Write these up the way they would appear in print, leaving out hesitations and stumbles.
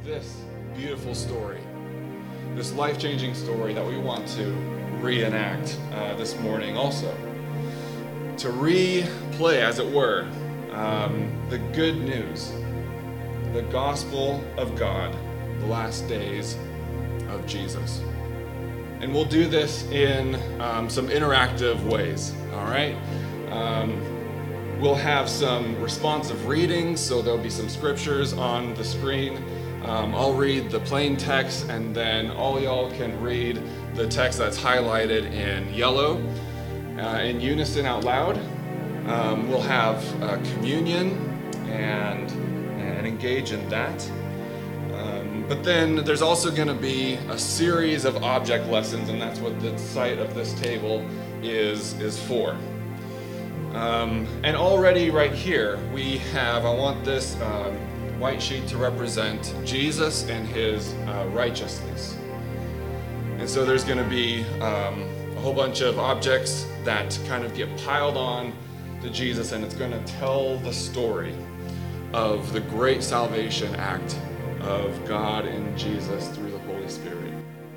this beautiful story, this life-changing story that we want to reenact this morning also. To replay, as it were, the good news, the gospel of God, the last days of Jesus. And we'll do this in some interactive ways, all right? We'll have some responsive readings, so there'll be some scriptures on the screen. I'll read the plain text, and then all y'all can read the text that's highlighted in yellow in unison out loud. We'll have communion and engage in that. But then there's also going to be a series of object lessons, and that's what the site of this table is for. And already right here we have, I want this white sheet to represent Jesus and his righteousness. And so there's going to be a whole bunch of objects that kind of get piled on to Jesus, and it's going to tell the story of the great salvation act of God in Jesus through the Holy Spirit.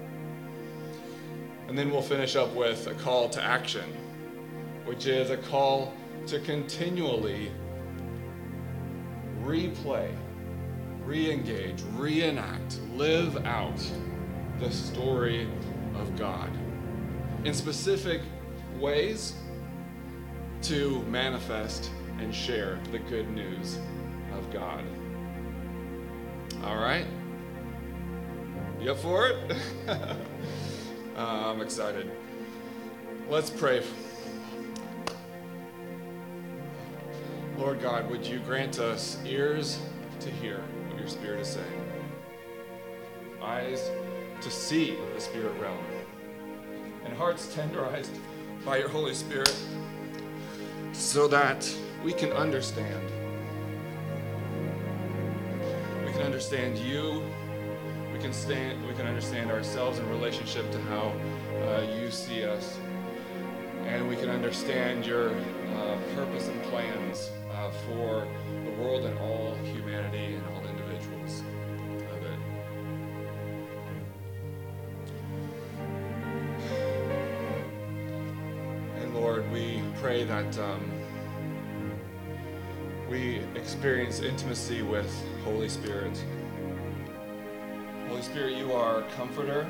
And then we'll finish up with a call to action, which is a call to continually replay, re-engage, reenact, live out the story of God in specific ways to manifest and share the good news of God. All right? You up for it? I'm excited. Let's pray. Lord God, would you grant us ears to hear what your Spirit is saying, eyes to see the Spirit realm, and hearts tenderized by your Holy Spirit so that we can understand. We can understand you. We can understand ourselves in relationship to how you see us. And we can understand your purpose and plans for the world and all humanity and all individuals of it. And Lord, we pray that we experience intimacy with Holy Spirit. Holy Spirit, you are comforter.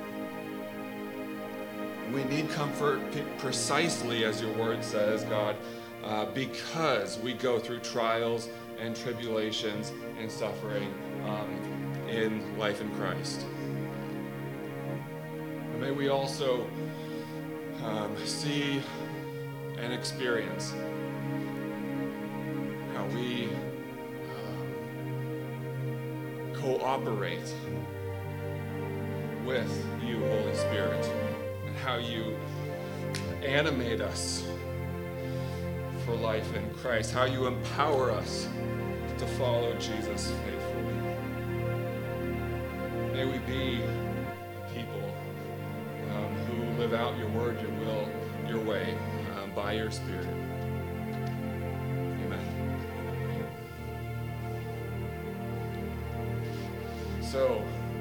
We need comfort precisely as your word says, God, because we go through trials and tribulations and suffering in life in Christ. And may we also see and experience how we cooperate with you, Holy Spirit, and how you animate us for life in Christ, how you empower us to follow Jesus faithfully. May we be a people who live out your word, your will, your way, by your Spirit. So,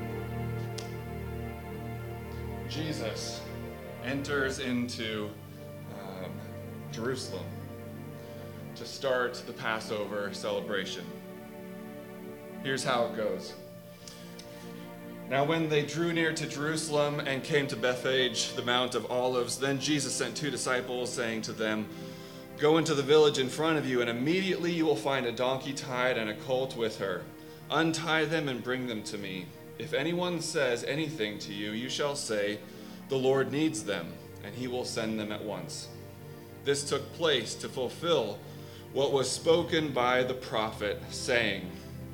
Jesus enters into Jerusalem to start the Passover celebration. Here's how it goes. Now when they drew near to Jerusalem and came to Bethphage, the Mount of Olives, then Jesus sent 2 disciples, saying to them, "Go into the village in front of you, and immediately you will find a donkey tied and a colt with her. Untie them and bring them to me. If anyone says anything to you, you shall say, 'The Lord needs them,' and he will send them at once." This took place to fulfill what was spoken by the prophet, saying,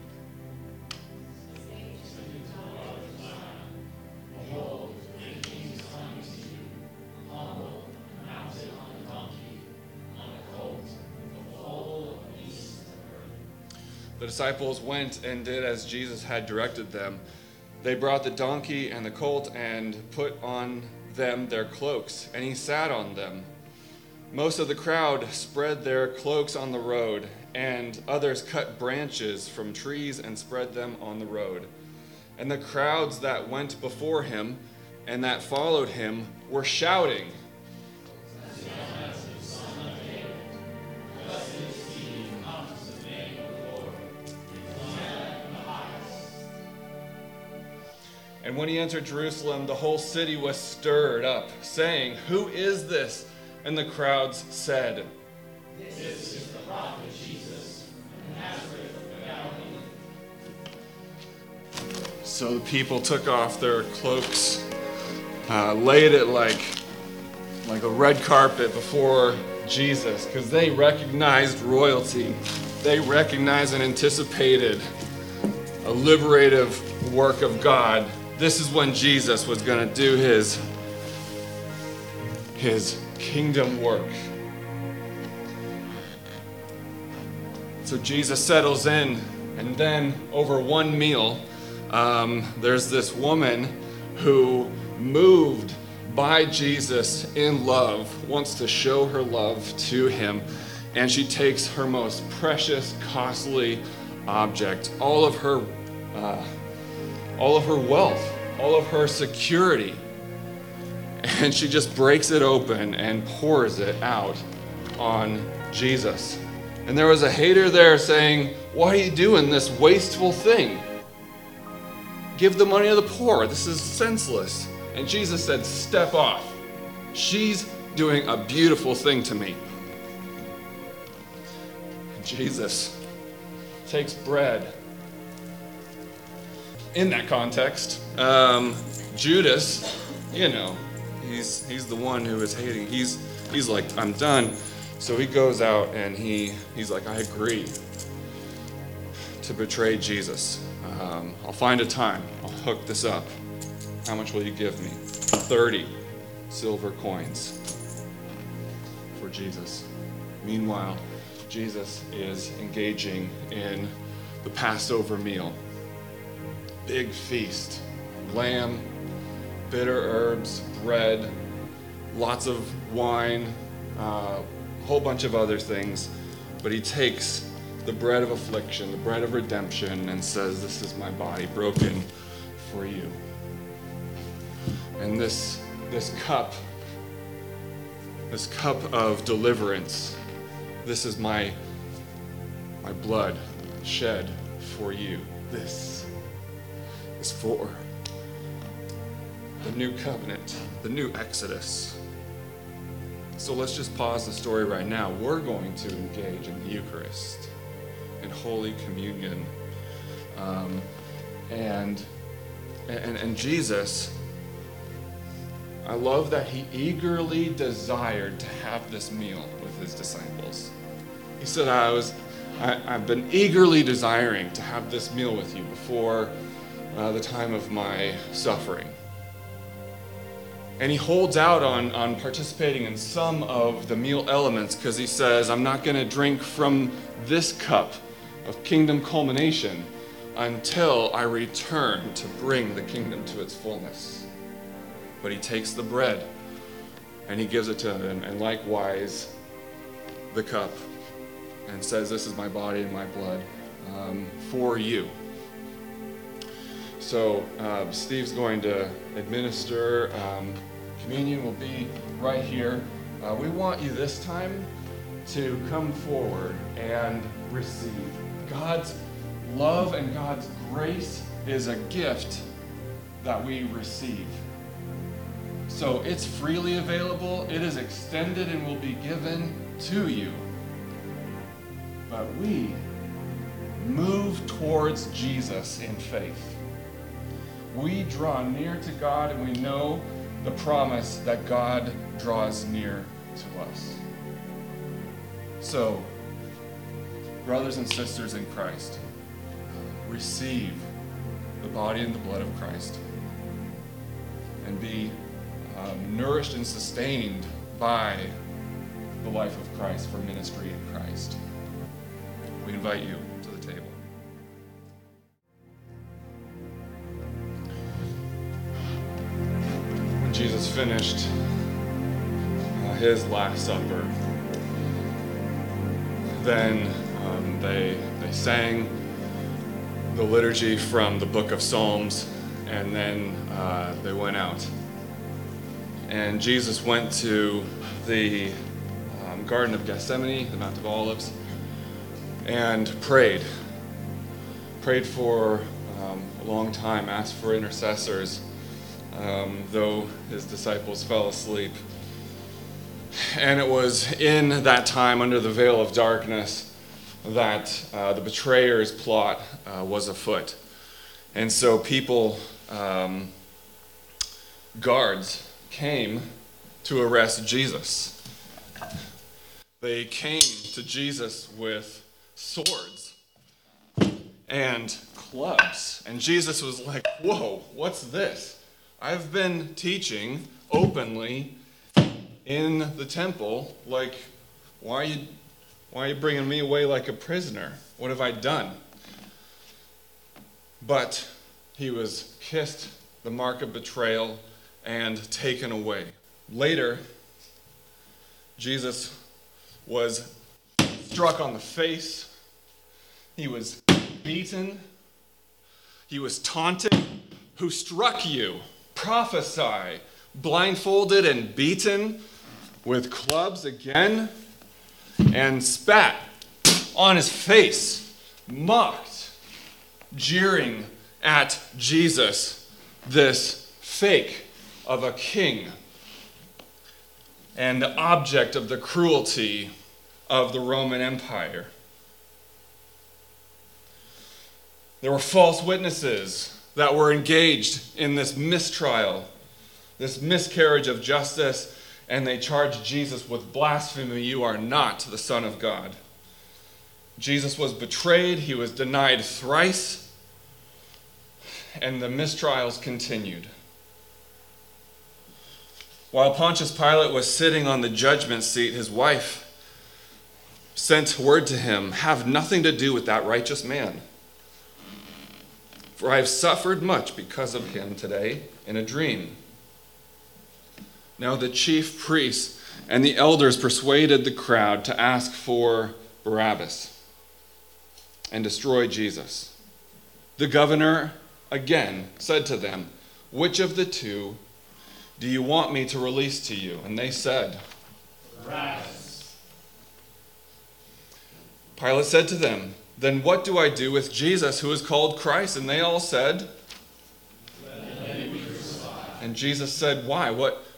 The disciples went and did as Jesus had directed them. They brought the donkey and the colt and put on them their cloaks, and he sat on them. Most of the crowd spread their cloaks on the road, and others cut branches from trees and spread them on the road. And the crowds that went before him and that followed him were shouting, and when he entered Jerusalem, the whole city was stirred up, saying, "Who is this?" And the crowds said, "This is the prophet Jesus of Nazareth of Galilee." So the people took off their cloaks, laid it like a red carpet before Jesus, because they recognized royalty. They recognized and anticipated a liberative work of God. This is when Jesus was going to do his kingdom work. So Jesus settles in, and then over one meal, there's this woman who, moved by Jesus in love, wants to show her love to him, and she takes her most precious, costly object, all of her wealth, all of her security, and she just breaks it open and pours it out on Jesus. And there was a hater there saying, "Why are you doing this wasteful thing? Give the money to the poor. This is senseless." And Jesus said, "Step off. She's doing a beautiful thing to me." And Jesus takes bread. In that context, Judas, he's the one who is hating. He's like, "I'm done." So he goes out and he's like, "I agree to betray Jesus. I'll find a time. I'll hook this up. How much will you give me?" 30 silver coins for Jesus. Meanwhile, Jesus is engaging in the Passover meal. Big feast. Lamb, bitter herbs, bread, lots of wine, a whole bunch of other things. But he takes the bread of affliction, the bread of redemption, and says, "This is my body broken for you." And this cup of deliverance, this is my blood shed for you. This is for the new covenant, the new Exodus. So let's just pause the story right now. We're going to engage in the Eucharist, in Holy Communion. And Jesus, I love that he eagerly desired to have this meal with his disciples. He said, I've been eagerly desiring to have this meal with you before the time of my suffering. And he holds out on participating in some of the meal elements because he says, "I'm not going to drink from this cup of kingdom culmination until I return to bring the kingdom to its fullness." But he takes the bread and he gives it to them, and likewise the cup, and says, "This is my body and my blood for you." So Steve's going to administer. Communion will be right here. We want you this time to come forward and receive. God's love and God's grace is a gift that we receive. So it's freely available, it is extended and will be given to you. But we move towards Jesus in faith. We draw near to God, and we know the promise that God draws near to us. So, brothers and sisters in Christ, receive the body and the blood of Christ and be nourished and sustained by the life of Christ for ministry in Christ. We invite you to the table. When Jesus finished his Last Supper, then they sang the liturgy from the book of Psalms. and then they went out. And Jesus went to the Garden of Gethsemane, the Mount of Olives, and prayed. Prayed for a long time, asked for intercessors, though his disciples fell asleep. And it was in that time, under the veil of darkness, that the betrayer's plot was afoot. And so people, guards, came to arrest Jesus. They came to Jesus with swords and clubs. And Jesus was like, whoa, what's this? I've been teaching openly in the temple. Like, why are you bringing me away like a prisoner? What have I done? But he was kissed the mark of betrayal and taken away. Later, Jesus was struck on the face. He was beaten. He was taunted. Who struck you? Prophesy. Blindfolded and beaten with clubs again, and spat on his face, mocked, jeering at Jesus, this fake of a king and the object of the cruelty of the Roman Empire. There were false witnesses that were engaged in this mistrial, this miscarriage of justice, and they charged Jesus with blasphemy. You are not the Son of God. Jesus was betrayed. He was denied thrice. And the mistrials continued. While Pontius Pilate was sitting on the judgment seat, his wife sent word to him, "Have nothing to do with that righteous man. For I have suffered much because of him today in a dream." Now the chief priests and the elders persuaded the crowd to ask for Barabbas and destroy Jesus. The governor again said to them, "Which of the two do you want me to release to you?" And they said, "Barabbas." Pilate said to them, "Then what do I do with Jesus, who is called Christ?" And they all said, "Let him be crucified." And Jesus said, "Why?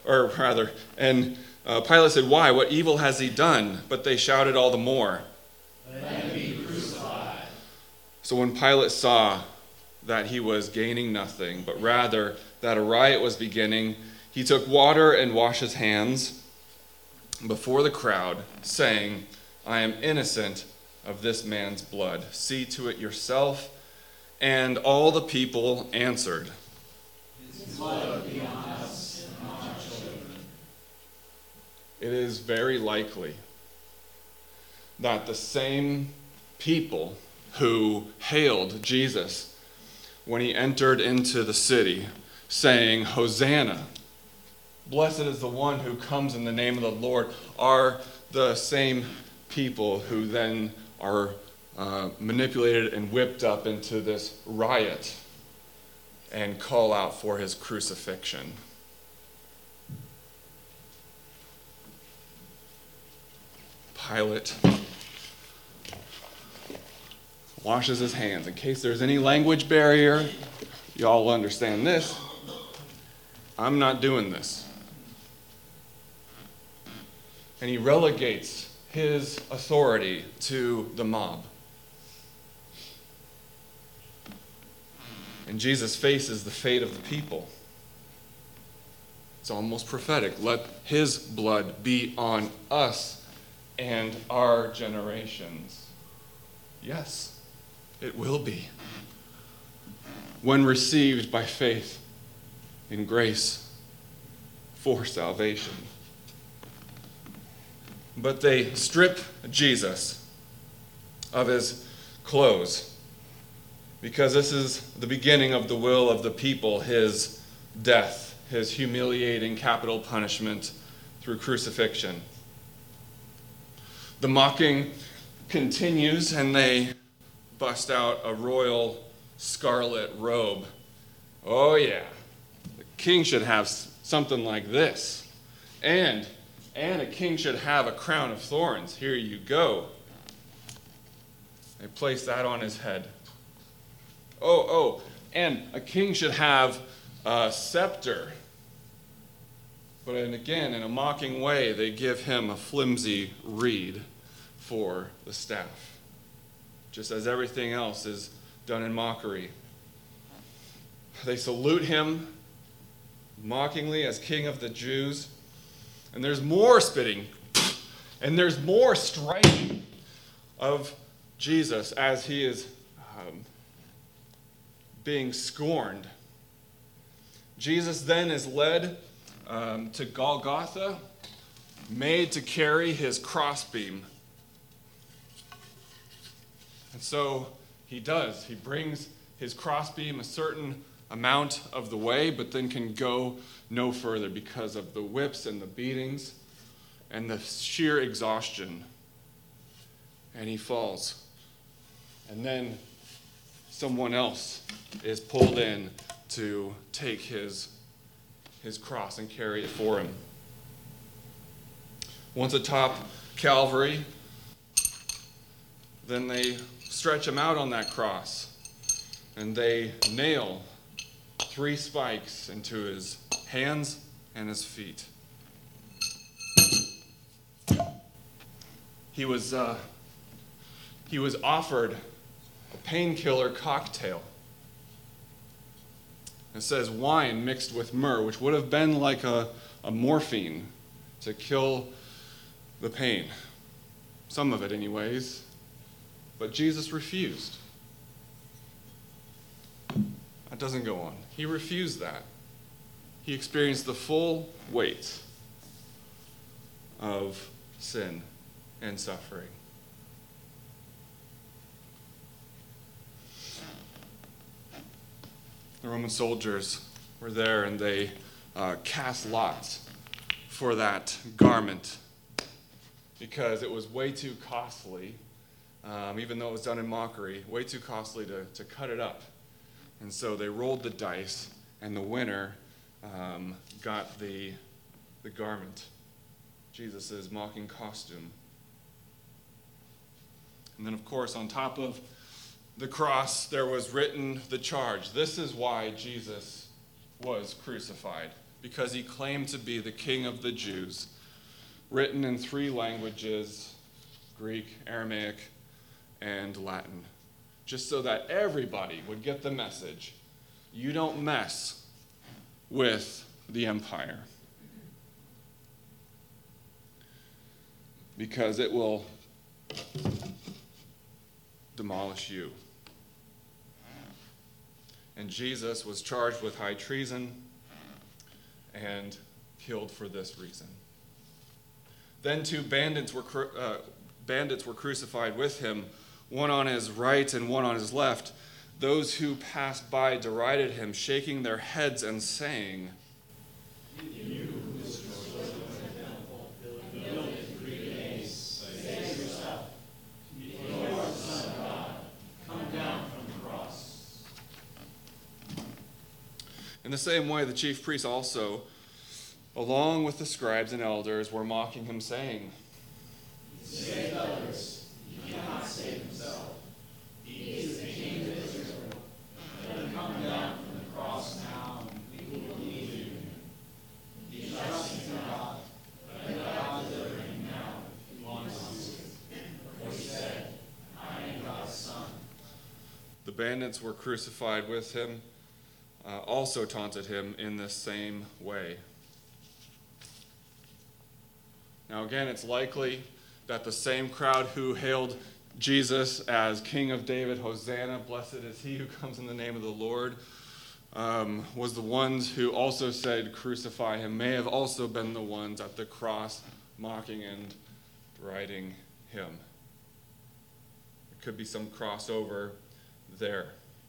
Pilate said, "Why? What evil has he done?" But they shouted all the more, "Let him be crucified." So when Pilate saw that he was gaining nothing, but rather that a riot was beginning, he took water and washed his hands before the crowd, saying, "I am innocent of this man's blood. See to it yourself." And all the people answered, "His blood be on us and on our children." It is very likely that the same people who hailed Jesus when he entered into the city, saying, "Hosanna, blessed is the one who comes in the name of the Lord," are the same people who then are manipulated and whipped up into this riot and call out for his crucifixion. Pilate washes his hands. In case there's any language barrier, y'all understand this. I'm not doing this. And he relegates his authority to the mob. And Jesus faces the fate of the people. It's almost prophetic. Let his blood be on us and our generations. Yes, it will be. When received by faith in grace for salvation. But they strip Jesus of his clothes, because this is the beginning of the will of the people, his death, his humiliating capital punishment through crucifixion. The mocking continues, and they bust out a royal scarlet robe Oh yeah, the king should have something like this. And a king should have a crown of thorns. Here you go. They place that on his head. And a king should have a scepter. But again, in a mocking way, they give him a flimsy reed for the staff, just as everything else is done in mockery. They salute him mockingly as King of the Jews. And there's more spitting, and there's more striking of Jesus as he is being scorned. Jesus then is led to Golgotha, made to carry his crossbeam. And so he does. He brings his crossbeam a certain amount of the way, but then can go no further because of the whips and the beatings and the sheer exhaustion. And he falls. And then someone else is pulled in to take his cross and carry it for him. Once atop Calvary, then they stretch him out on that cross, and they nail 3 spikes into his hands and his feet. He was offered a painkiller cocktail. It says wine mixed with myrrh, which would have been like a morphine to kill the pain. Some of it anyways. But Jesus refused. That doesn't go on. He refused that. He experienced the full weight of sin and suffering. The Roman soldiers were there, and they cast lots for that garment because it was way too costly, even though it was done in mockery, way too costly to cut it up. And so they rolled the dice, and the winner got the garment, Jesus' mocking costume. And then, of course, on top of the cross, there was written the charge. This is why Jesus was crucified, because he claimed to be the King of the Jews, written in 3 languages, Greek, Aramaic, and Latin, just so that everybody would get the message. You don't mess with the empire, because it will demolish you. And Jesus was charged with high treason and killed for this reason. Then 2 bandits were crucified with him, one on his right and one on his left. Those who passed by derided him, shaking their heads and saying, "You who destroyed the temple, built it in 3 days, save yourself. If you are the Son of God, come down from the cross." In the same way, the chief priests also, along with the scribes and elders, were mocking him, saying, "He saved others, he cannot save himself. He is the King of Israel. Let him come down from the cross now, and we will believe in him. He trusts in God. Let God deliver him now if he wants to. For he said, I am God's son." The bandits were crucified with him, also taunted him in the same way. Now again, it's likely that the same crowd who hailed Jesus as King of David, Hosanna, blessed is he who comes in the name of the Lord, was the ones who also said crucify him, may have also been the ones at the cross mocking and deriding him. There could be some crossover there.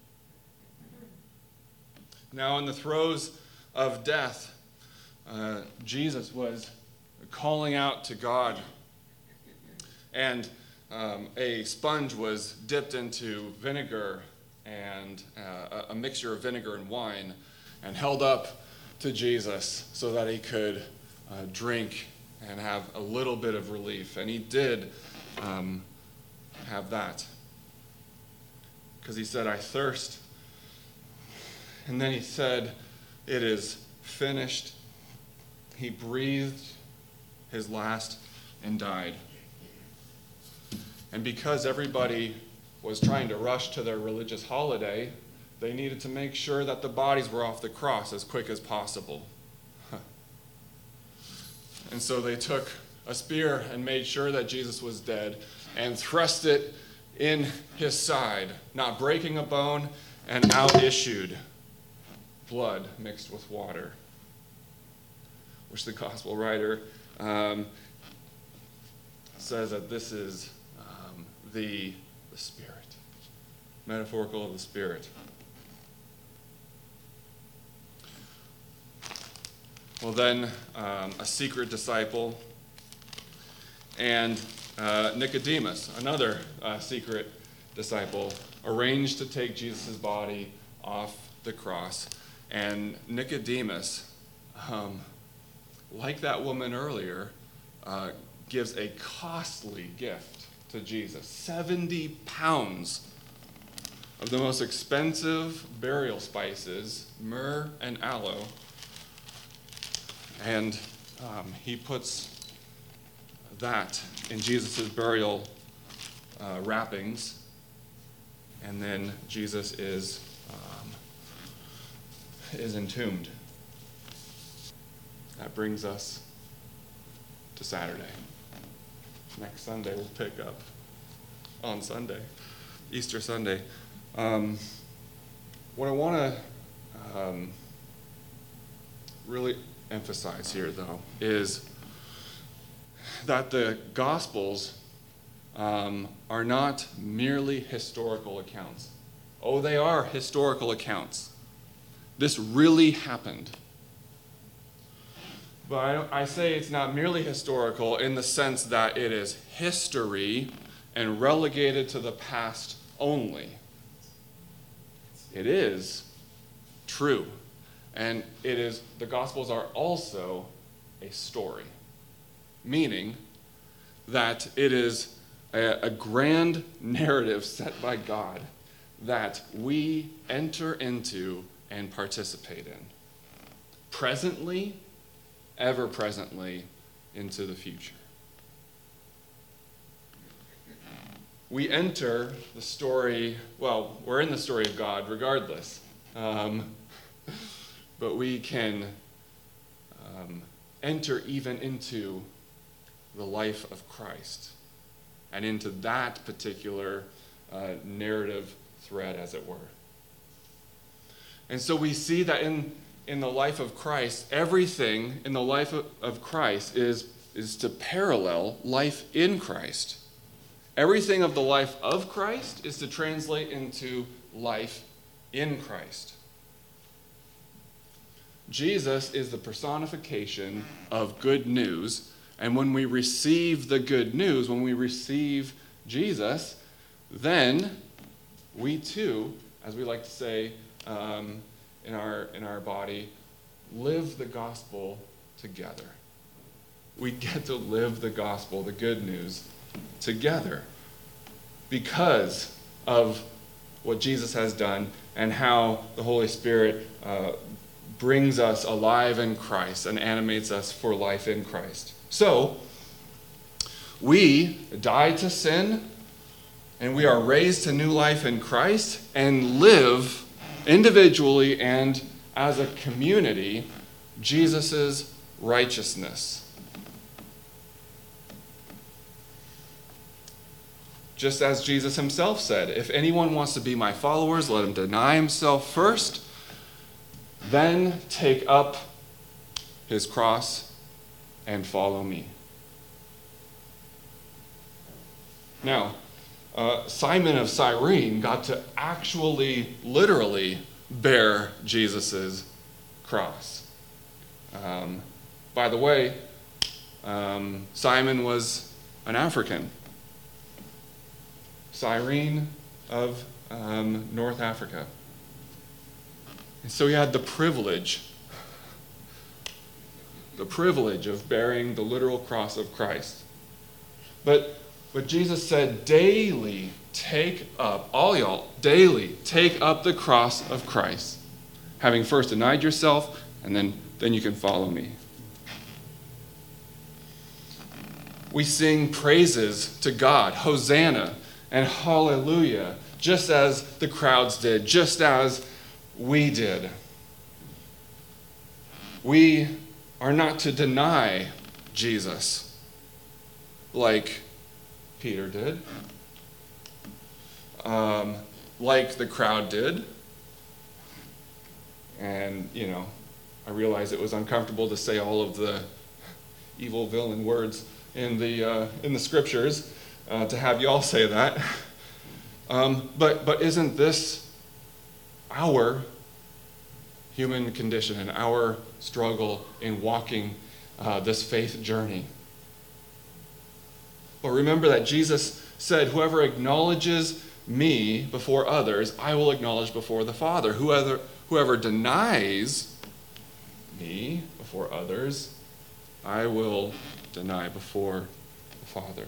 Now in the throes of death, Jesus was calling out to God, and a sponge was dipped into vinegar and a mixture of vinegar and wine and held up to Jesus so that he could drink and have a little bit of relief. And he did have that, because he said, "I thirst." And then he said, "It is finished." He breathed his last and died. And because everybody was trying to rush to their religious holiday, they needed to make sure that the bodies were off the cross as quick as possible. And so they took a spear and made sure that Jesus was dead and thrust it in his side, not breaking a bone, and out issued blood mixed with water, which the gospel writer says that this is the Spirit, metaphorical of the Spirit. Well, then a secret disciple and Nicodemus, another secret disciple, arranged to take Jesus' body off the cross. And Nicodemus, like that woman earlier, gives a costly gift to Jesus. 70 pounds of the most expensive burial spices, myrrh and aloe. And he puts that in Jesus' burial wrappings. And then Jesus is entombed. That brings us to Saturday. Next Sunday we'll pick up on Sunday, Easter Sunday. What I want to really emphasize here, though, is that the Gospels are not merely historical accounts. Oh, they are historical accounts. This really happened. But I say it's not merely historical in the sense that it is history and relegated to the past only. It is true. And the Gospels are also a story, meaning that it is a grand narrative set by God that we enter into and participate in, presently, ever presently, into the future. We enter the story, well, we're in the story of God regardless, but we can enter even into the life of Christ and into that particular narrative thread, as it were. And so we see that in the life of Christ, everything in the life of Christ is to parallel life in Christ. Everything of the life of Christ is to translate into life in Christ. Jesus is the personification of good news, and when we receive the good news, when we receive Jesus, then we too, as we like to say in our body, live the gospel together. We get to live the gospel, the good news, together because of what Jesus has done and how the Holy Spirit brings us alive in Christ and animates us for life in Christ. So, we die to sin, and we are raised to new life in Christ, and live individually and as a community Jesus' righteousness. Just as Jesus himself said, if anyone wants to be my followers, let him deny himself first, then take up his cross and follow me. Now, Simon of Cyrene got to actually, literally bear Jesus' cross. By the way, Simon was an African. Cyrene of North Africa. And so he had the privilege of bearing the literal cross of Christ. But Jesus said, daily take up, all y'all, daily take up the cross of Christ, having first denied yourself, and then you can follow me. We sing praises to God, Hosanna and Hallelujah, just as the crowds did, just as we did. We are not to deny Jesus like Peter did, like the crowd did. And, I realize it was uncomfortable to say all of the evil villain words in the scriptures, to have y'all say that. But isn't this our human condition and our struggle in walking this faith journey? But remember that Jesus said, whoever acknowledges me before others, I will acknowledge before the Father. Whoever denies me before others, I will deny before the Father.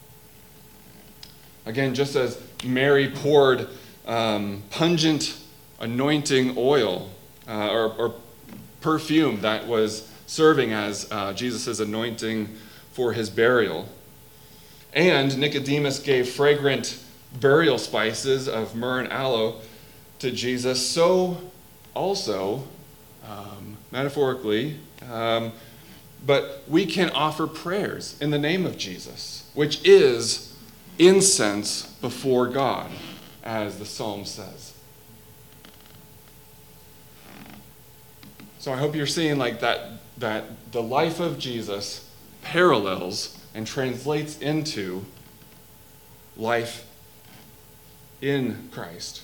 Again, just as Mary poured pungent anointing oil or perfume that was serving as Jesus' anointing for his burial, and Nicodemus gave fragrant burial spices of myrrh and aloe to Jesus, so also, metaphorically, but we can offer prayers in the name of Jesus, which is incense before God, as the psalm says. So I hope you're seeing that the life of Jesus parallels and translates into life in Christ.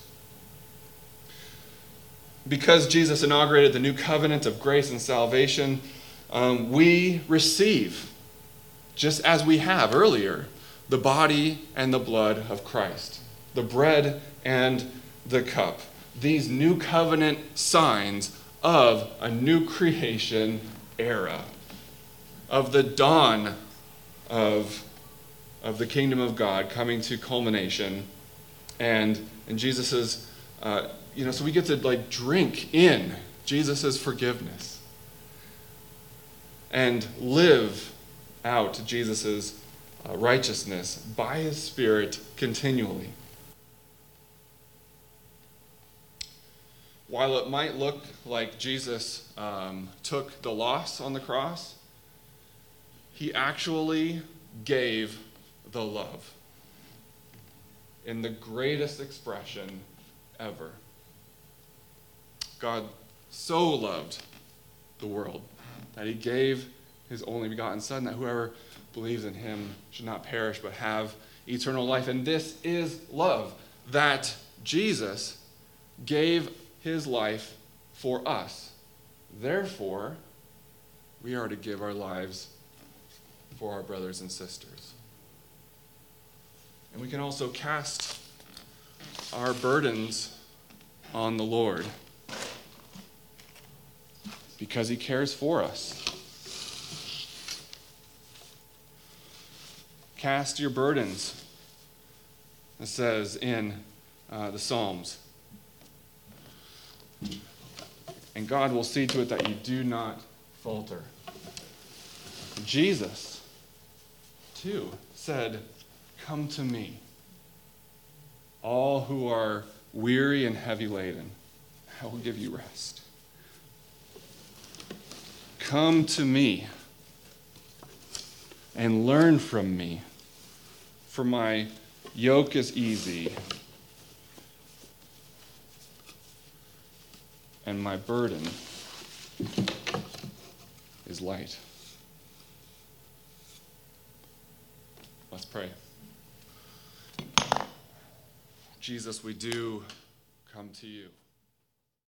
Because Jesus inaugurated the new covenant of grace and salvation, we receive, just as we have earlier, the body and the blood of Christ, the bread and the cup. These new covenant signs of a new creation era, of the dawn of the kingdom of God coming to culmination, and Jesus's, so we get to drink in Jesus's forgiveness and live out Jesus's righteousness by his Spirit continually. While it might look like Jesus took the loss on the cross, he actually gave the love in the greatest expression ever. God so loved the world that he gave his only begotten Son, that whoever believes in him should not perish but have eternal life. And this is love, that Jesus gave his life for us. Therefore, we are to give our lives for our brothers and sisters. And we can also cast our burdens on the Lord because he cares for us. Cast your burdens, it says in the Psalms. And God will see to it that you do not falter. Jesus, too, said, "Come to me, all who are weary and heavy laden. I will give you rest." Come to me and learn from me, for my yoke is easy and my burden is light. Let's pray. Jesus, we do come to you.